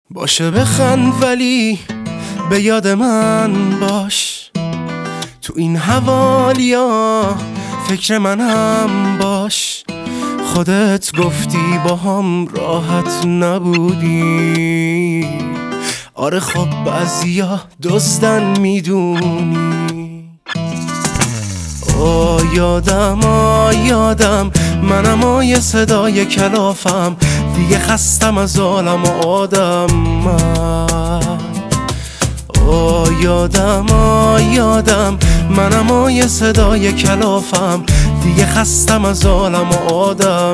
باشه بخند ولی به یاد من باش، تو این حوالیا فکر منم باش. خودت گفتی با هم راحت نبودی، آره خب بعضیا دزدن میدونی. یادم منم یه صدای کلافم، دیگه خستم از عالم و آدم. یادم منم یه صدای کلافم، دیگه خستم از عالم و آدم.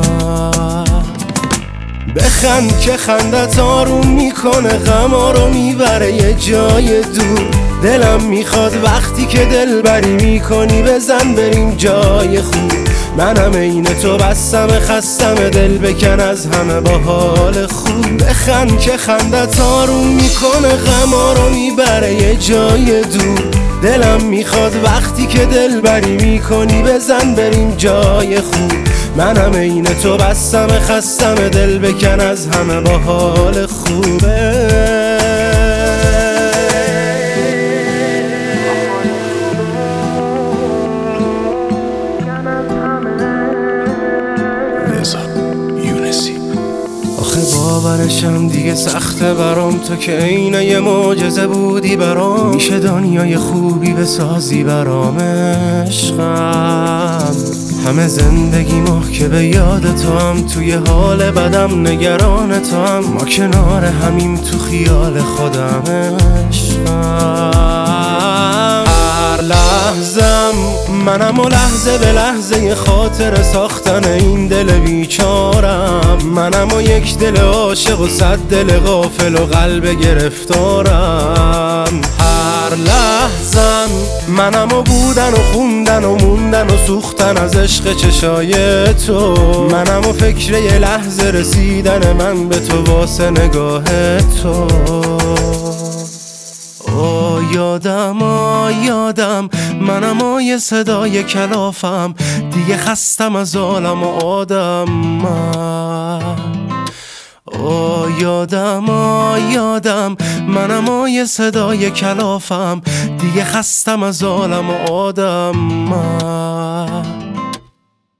بخند که خندت آروم میکنه، غما رو میبره یه جای دور. دلم میخواد وقتی که دلبری میکنی بزن بریم جای خوب. منم عین تو بستم خستم، دل بکن از همه با حال خوب. بخند که خندت آروم میکنه، غما رو میبره یه جای دور. دلم میخواد وقتی که دلبری میکنی بزن بریم جای خوب. منم عین تو بستم خستم، دل بکن از همه با حال خوبه. آخه باورشم دیگه سخته برام، تو که عین یه معجزه بودی برام. میشه دنیای خوبی بسازی برام عشقم. همه زندگی ما که به یاد تو هم، توی حال بدم نگران تو هم. ما کنار همیم تو خیال خودم عشقم. هر لحظم منم و لحظه به لحظه خاطر ساختن این دل بیچارم. منم و یک دل عاشق و 100 دل غافل و قلب گرفتارم. هر لحظم منم و بودن و خوندن و موندن و سوختن از عشق چشای تو. منم و فکر یه لحظه رسیدن من به تو واسه نگاه تو. یادم منم یه صدای کلافم، دیگه خستم از عالم و آدم. یادم منم یه صدای کلافم، دیگه خستم از عالم و آدم.